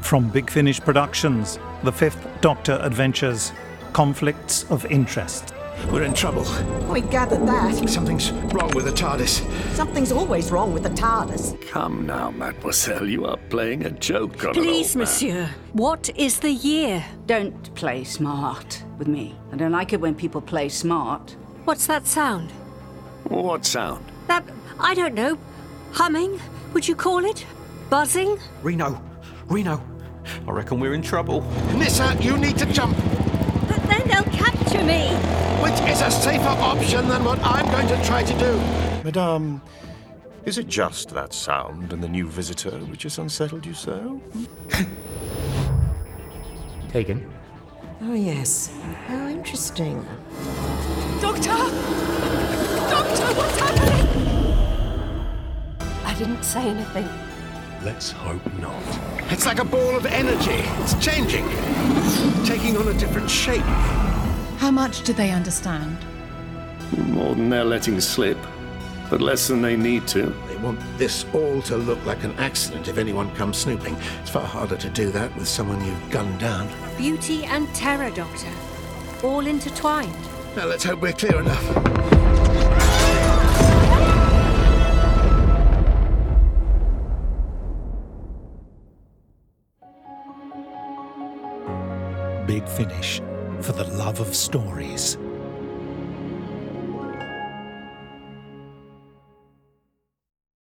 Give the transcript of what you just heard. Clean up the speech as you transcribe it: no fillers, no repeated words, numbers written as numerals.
From Big Finish Productions, The Fifth Doctor Adventures, Conflicts of Interest. We're in trouble. We gathered that. Something's wrong with the TARDIS. Something's always wrong with the TARDIS. Come now, mademoiselle, you are playing a joke on Please, an old monsieur, what is the year? Don't play smart with me. I don't like it when people play smart. What's that sound? man. What sound? That, I don't know, humming, would you call it? Buzzing? Reno, I reckon we're in trouble. Nyssa, you need to jump, But then they'll capture me! which is a safer option than what I'm going to try to do. Madame, is it just that sound and the new visitor which has unsettled you so? Tegan? Oh, yes. How interesting. Doctor! Doctor, what's happening? I didn't say anything. Let's hope not. It's like a ball of energy. It's changing, taking on a different shape. How much do they understand? More than they're letting slip, but less than they need to. They want this all to look like an accident if anyone comes snooping. It's far harder to do that with someone you've gunned down. Beauty and terror, Doctor. All intertwined. Now let's hope we're clear enough. Big Finish, for the love of stories.